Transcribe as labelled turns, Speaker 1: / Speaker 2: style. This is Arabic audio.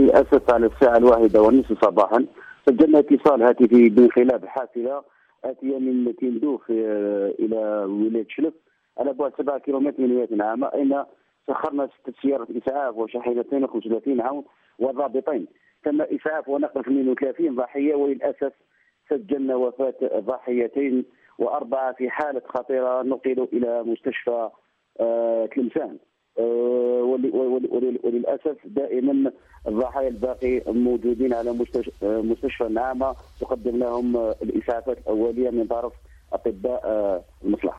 Speaker 1: للاسف على الساعه 1:30 صباحا سجلنا اتصال هاتفي من خلال حافله اتيه من تندوف الى ولايه شلف على بعد 7 كيلومتر من ولايه نعامه، اين سخرنا 6 سيارات اسعاف وشاحنتين و35 عون وضابطين. تم اسعاف ونقل 38 ضحيه، وللاسف سجلنا وفاه ضحيتين واربعه في حاله خطيره نقلوا الى مستشفى تلمسان. وللاسف دائما الضحايا الباقي موجودين على مستشفى النعامه، تقدم لهم الاسعافات الاوليه من طرف اطباء المصلحه.